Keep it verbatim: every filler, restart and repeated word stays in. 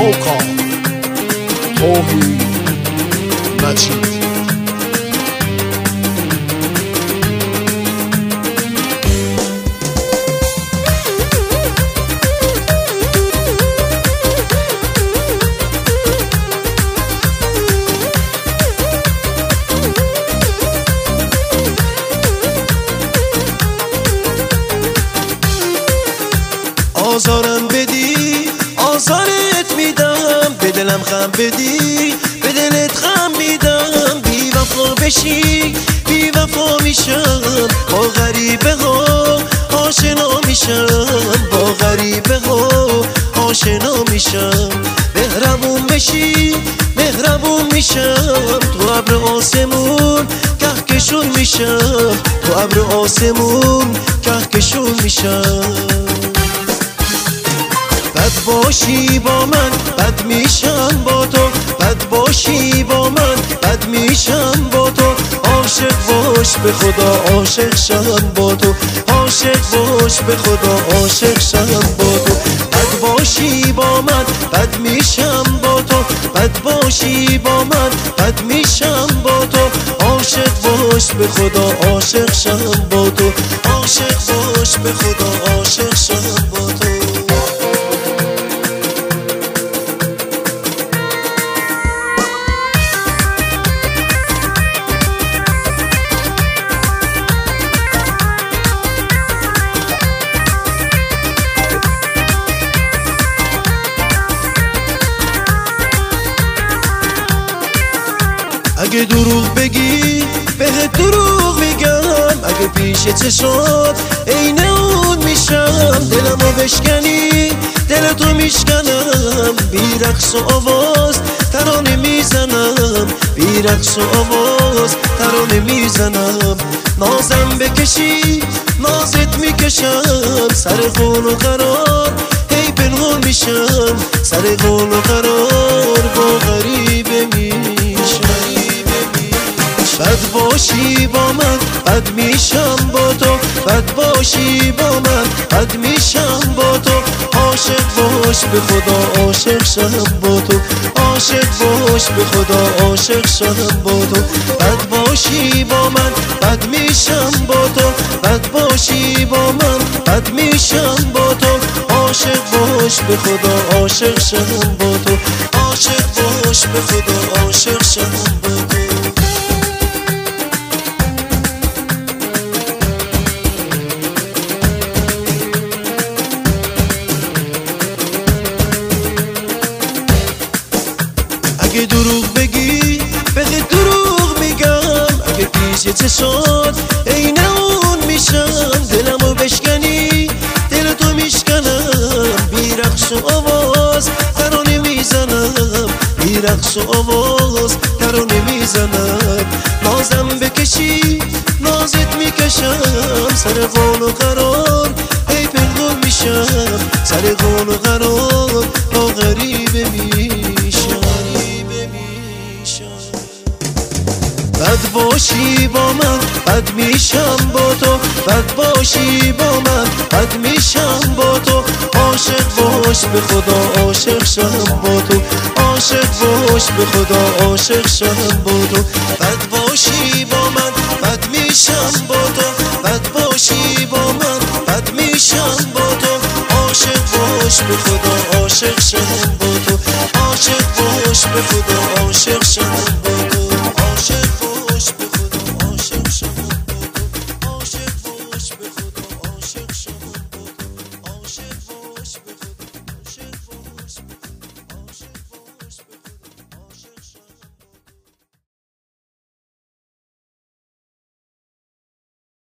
موقع توهی مجید. آزارم بدی آزارت میدم، به دلم غم بدی به دلت غم میدم. بی وفا بشی بی وفا میشم، با غریبه ها آشنا میشم، با غریبه ها آشنا میشم. مهربون بشی مهربون میشم، تو ابر آسمون کهکشون میشم، تو ابر آسمون کهکشون میشم. بد باشی با من بد میشم با تو، بد باشی با من بد میشم با تو. عاشق باش به خدا عاشق شم با تو، عاشق باش به خدا عاشق شم با تو. بد باشی با من بد میشم با تو، بد باشی با من بد میشم با تو. عاشق باش به خدا عاشق شم با تو، عاشق باش به خدا عاشق شم با تو. اگه دروغ بگی بهت دروغ میگم، اگه پیش چشات عین اون میشم. دلمو بشکنی دلتو میشکنم، بی رقص و آواز ترانه میزنم، بی رقص و آواز ترانه میزنم. نازم بکشی نازت میکشم، سر قول و قرار هی پنهان میشم، سر قول و قرار با غریبه میشم. بد باشی با من بد میشم با تو، بد باشی با من بد میشم با تو. عاشق باش به خدا عاشق شم با تو، عاشق باش به خدا عاشق شم با تو. بد باشی با من بد میشم با تو، بد باشی با من بد میشم با تو. عاشق باش به خدا عاشق شم با تو، عاشق باش به خدا عاشق شم با تو. اگه دروغ بگی بهت دروغ میگم، اگه پیش چشات عین اون میشم. دلمو بشکنی دلتو میشکنم، بی رقص و آواز ترانه میزنم، بی رقص و آواز ترانه میزنم. نازم بکشی نازت میکشم، سر قول و قرار هی پنهان میشم، سر قول و قرار با غریبه میشم. بد باشی با من بد میشم با تو، بد باشی با من بد میشم با تو. عاشق باش به خدا عاشق شم با تو، عاشق باش به خدا عاشق شم با تو. بد باشی با من بد میشم با تو، بد باشی با من بد میشم با تو. عاشق باش به خدا عاشق شم با تو، عاشق باش به خدا عاشق شم با تو.